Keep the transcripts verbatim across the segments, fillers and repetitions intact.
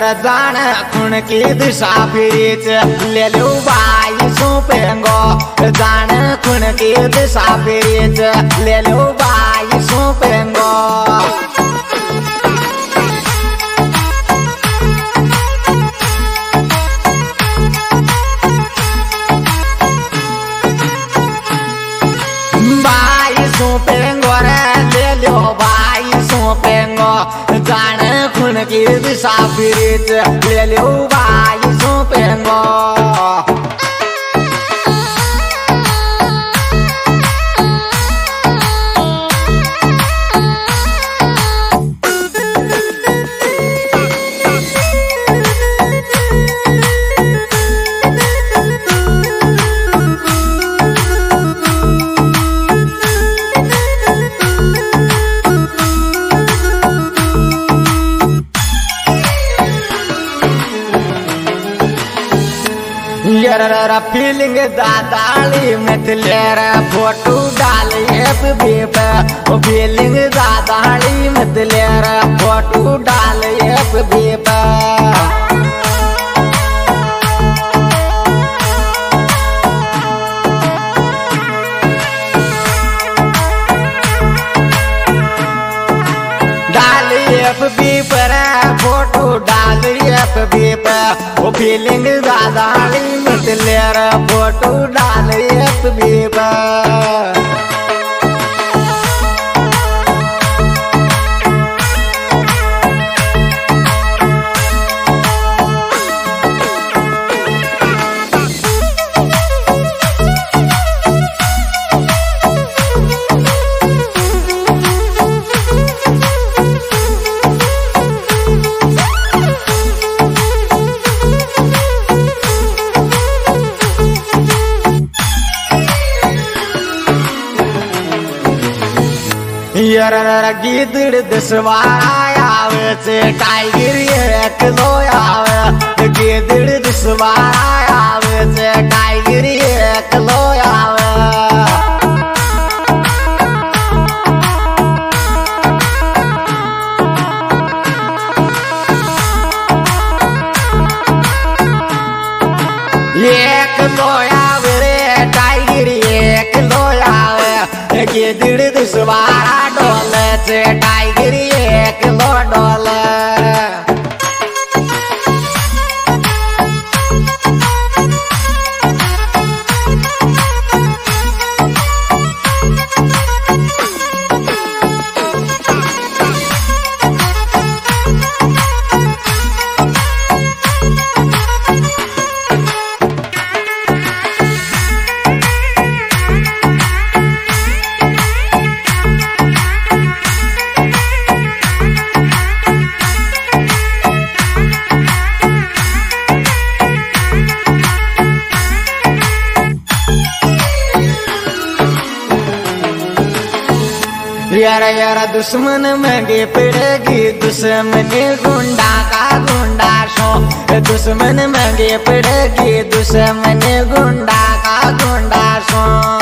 जान खुन की दिशा फिरीच ले लो बाई सौंपेंगो जान खुन की दिशा फिरीच ले लो बाई सौंपेंगो बाई सौंपेंगो रे ले लो बाई सौंपेंगो जान खुन की दिशा फिरीच ले लो बाई सौंपेंगो यारा फीलिंग दादाली मतलब फोटो डाल एफबी पे फीलिंग दादाली मतलब फोटो डाल एफबी पे डाल एफबी पर फोटो डाल एफबी पे वो फीलिंग दादाली मतलब फोटो डाल एफबी पे यारा गिदड़ दसवार आवे से टाइगर एक लो आवे गिदड़ दसवार आवे से टाइगर एक लो आवे एक लो आवे रे टाइगर एक लो आवे गिदड़ दसवार डोले से टाइगर एक लो डोले यारा यारा दुश्मन महंगे पड़ेगी दुश्मनी गुंडा का गुंडा सो दुश्मन महंगे पड़ेगी दुश्मनी गुंडा का गुंडा सो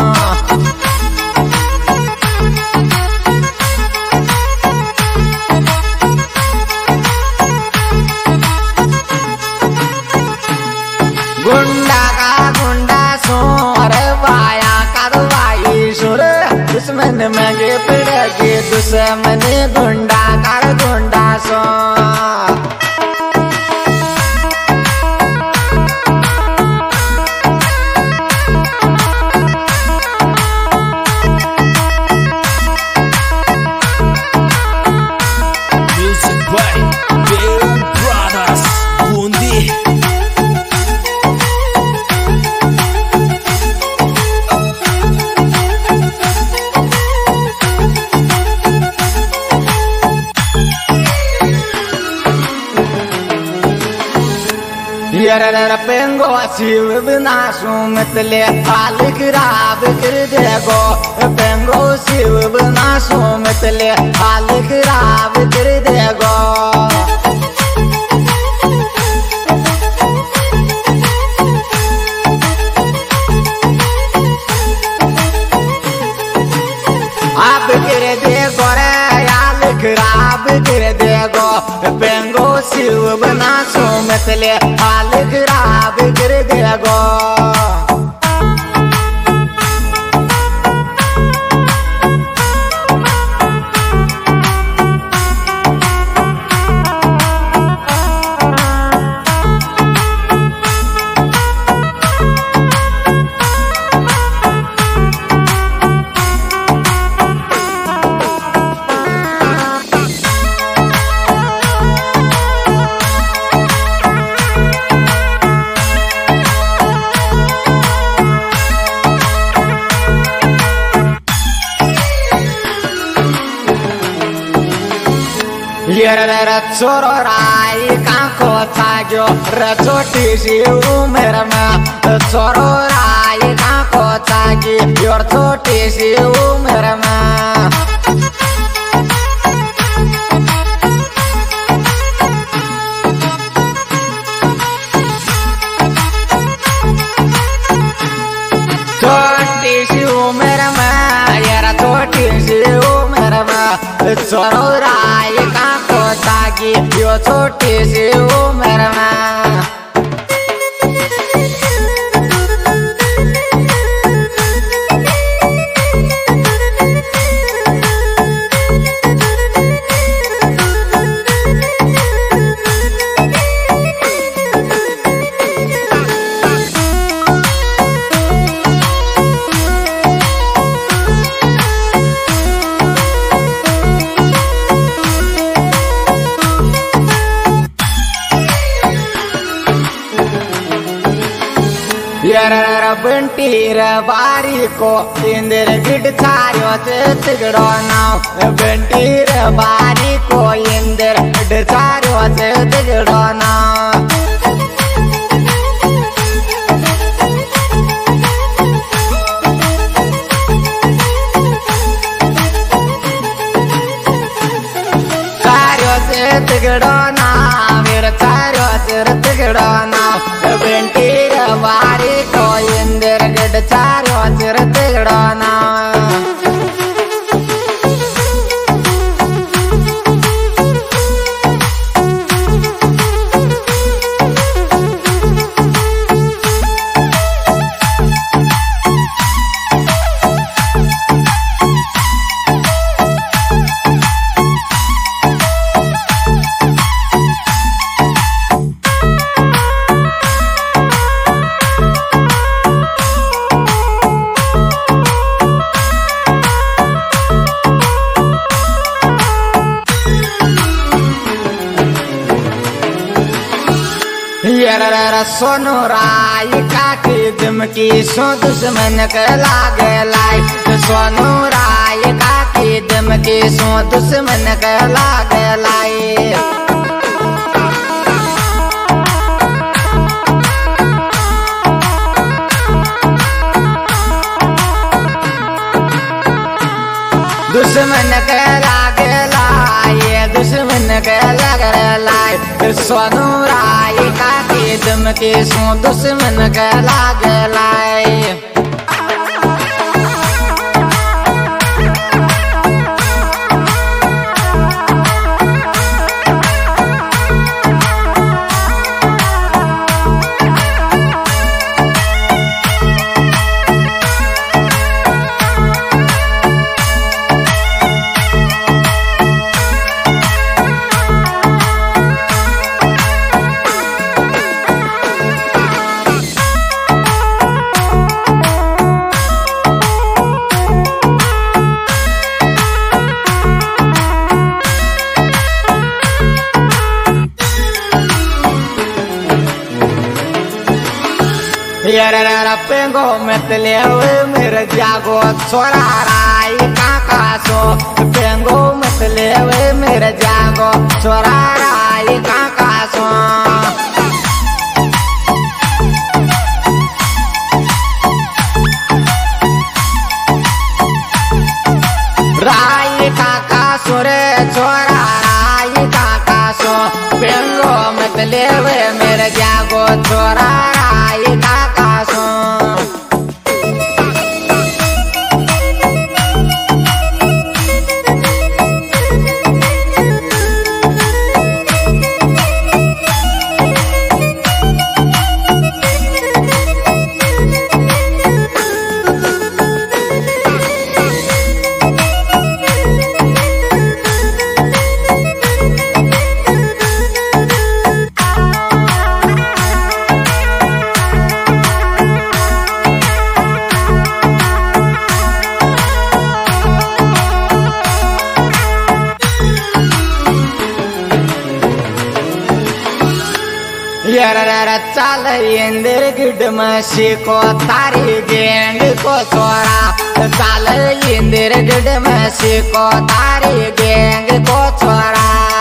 गुंडा का गुंडा सो अरे वाया करवाई सुर दुश्मन महंगे पड़ेगी दुश्मनी गुंडा कर गुंडा सो Music by Bill Brothers Bundi यारा पेंगो शिव बिना सुमतले हाल खराब कर देगो पेंगो शिव बिना सुमतले हाल खराब कर देगो आप कर देगो रे हाल खराब कर देगो पेंगो शिव बनासो मतले हाल खराब कर देगो। Retsoro rai kako tagyo retsoti si umerma Retsoro rai kako tagi yortoti si umerma Toti si umerma yara toti si umerma Retsoro rai kako tagi yo toti si umerma Yara bentira bari ko indir gid chayo tigdo now bentira bari ko indir gid chayo tigdo now chayo tigdo now vir chayo tigdo now bentira bari ko indir gid chayo tigdo now Yara sono rai kaki dimki so dusman ke lage lai sono rai kaki dimki so dusman ke lage lai दुश्मन के लागे लाई दुश्मन के लगे लाई सोनू राय काकी दम के सो दुश्मन के लागे लाई Yara pengo metlewe mere jago sora rai kaka so pengo metlewe mere jago sora rai kaka so rai kaka sore sora rai kaka so pengo metlewe mere jago sora rai kaka so चाल इंदर गिड मसी को तारी गेंग को छोरा चाल इंदर गिड मसी को तारी गेंग को छोरा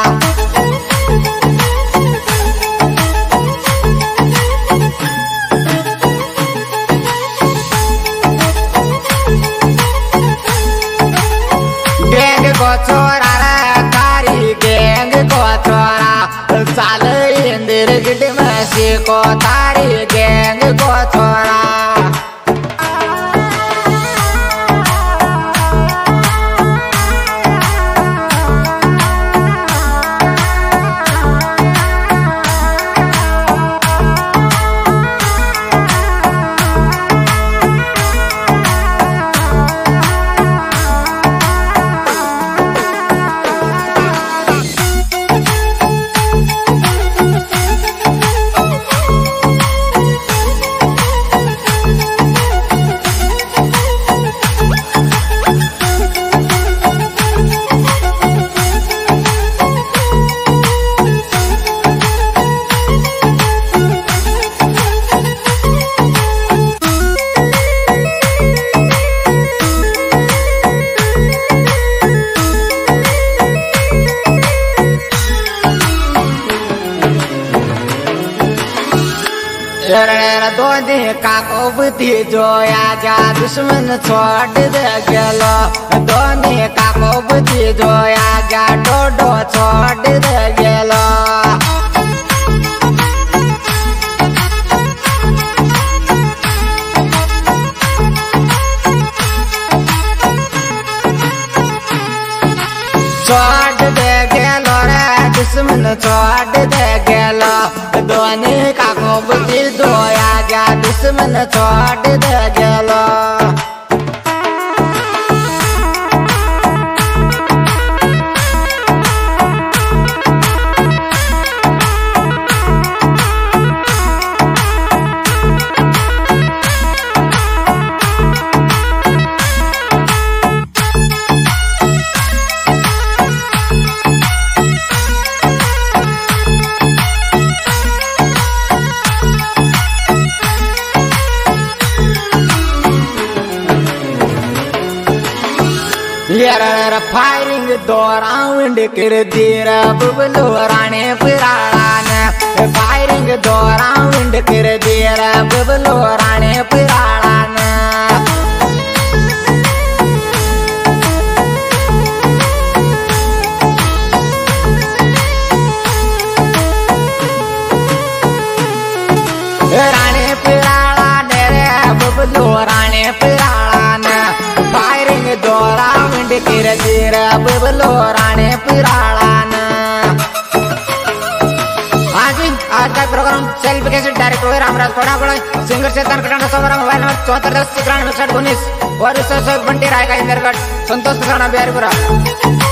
गेंग को छोरा तारी गेंग को छोरा चाल इंदर गिड मसी को तारी गेंग को छोरा दोने काको बुद्धि जोया जा दुश्मन छोड़ दे गेलो दोने काको बुद्धि जोया जा डोडो छोड़ दे गेलो छोड़ दे गेलो रे दुश्मन छोड़ दे गेलो दोने काको बुद्धि जोया जा दुश्मन छोड़ दे गेलो फायरिंग दौरान कर दीरा बबलो राणे पिराळान फायरिंग दौरान कर दीरा बबलो राणे पिराळान राणे पिराळान रे बबलो राणे पिराळान फायरिंग दौरान कर दीरा बबलो राणे पिराळान आज आज का प्रोग्राम सेल्फ कैसे डायरेक्ट हुए रामराज कोडागुड़ा सिंगर चेतन कटाना सवारा मोबाइल नंबर चौहत्तर दस इक्यानवे उनसठ उन्नीस और बंटी राय का इंदरगढ़ संतोष किसाना बिहारीपुरा।